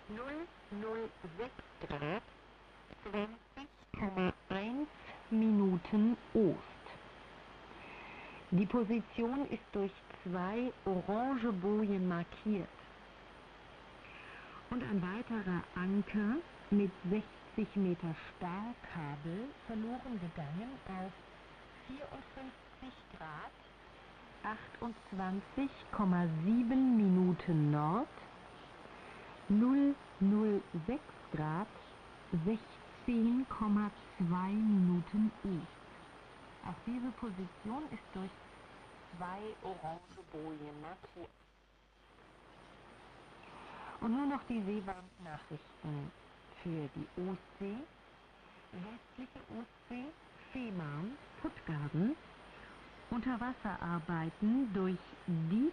006 Grad 20,1 Minuten Ost. Die Position ist durch 2 orange Bojen markiert. Und ein weiterer Anker mit 60 Meter Stahlkabel verloren gegangen auf 54 Grad 28,7 Minuten Nord, 006 Grad 16,2 Minuten Ost. Auch diese Position ist durch 2 orange Bojen markiert. Und nur noch die Seewarnachrichten für die Ostsee, westliche Ostsee, Fehmarn, Puttgarden, Unterwasserarbeiten durch Deep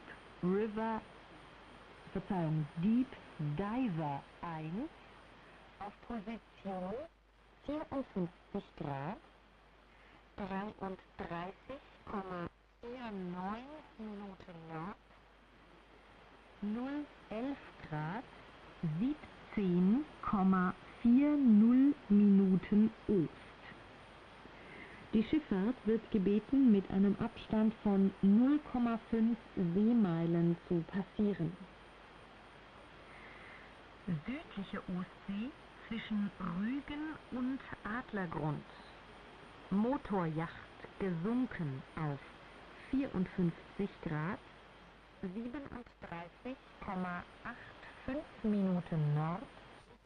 Diver 1 auf Position 54 Grad 33,49 Minuten Nord, 011 Grad 17,40 Minuten Ost. Die Schifffahrt wird gebeten, mit einem Abstand von 0,5 Seemeilen zu passieren. Südliche Ostsee zwischen Rügen und Adlergrund. Motoryacht gesunken auf 54 Grad 37,85 Minuten Nord,